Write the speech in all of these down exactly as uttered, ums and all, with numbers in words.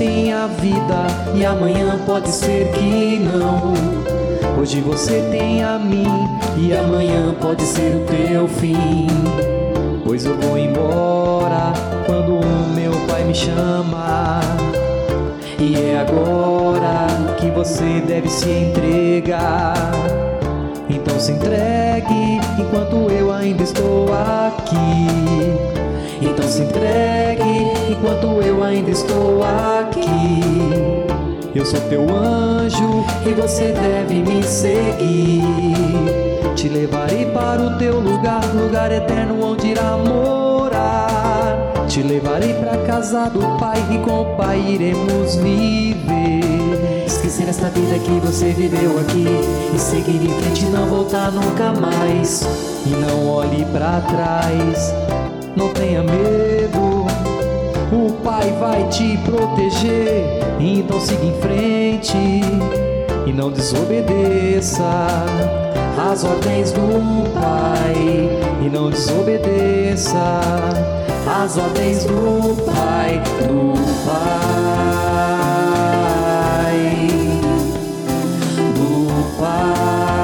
tem a vida e amanhã pode ser que não. Hoje você tem a mim e amanhã pode ser o teu fim. Pois eu vou embora quando o meu pai me chama. E é agora que você deve se entregar. Então se entregue enquanto eu ainda estou aqui. Então se entregue enquanto eu ainda estou aqui. Eu sou teu anjo e você deve me seguir. Te levarei para o teu lugar, lugar eterno onde irá morar. Te levarei para casa do Pai e com o Pai iremos viver. Esquecer esta vida que você viveu aqui e seguir em frente, não voltar nunca mais. E não olhe para trás, não tenha medo. O Pai vai te proteger, então siga em frente e não desobedeça as ordens do Pai. E não desobedeça as ordens do Pai, do Pai, do Pai.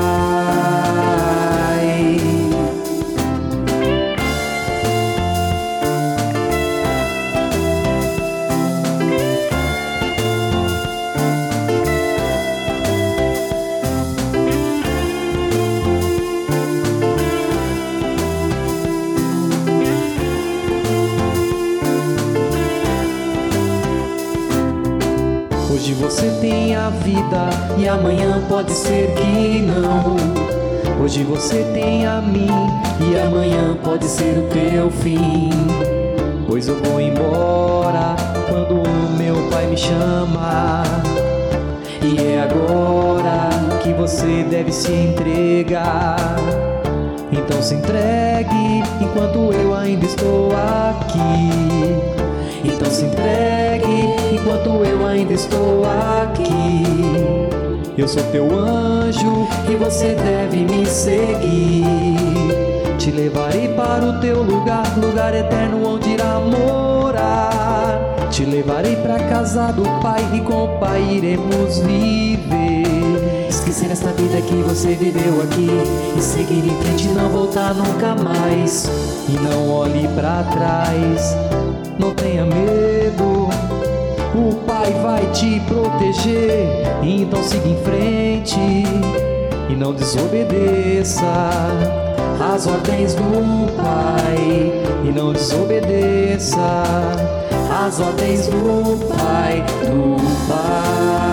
Hoje você tem a vida e amanhã pode ser que não. Hoje você tem a mim e amanhã pode ser o teu fim. Pois eu vou embora quando o meu pai me chama. E é agora que você deve se entregar. Então se entregue enquanto eu ainda estou aqui. Então se entregue enquanto eu ainda estou aqui. Eu sou teu anjo e você deve me seguir. Te levarei para o teu lugar, lugar eterno onde irá morar. Te levarei para casa do Pai e com o Pai iremos viver. Esquecer esta vida que você viveu aqui e seguir em frente, não voltar nunca mais. E não olhe para trás, não tenha medo. O Pai vai te proteger, então siga em frente e não desobedeça as ordens do Pai. E não desobedeça as ordens do Pai, do Pai.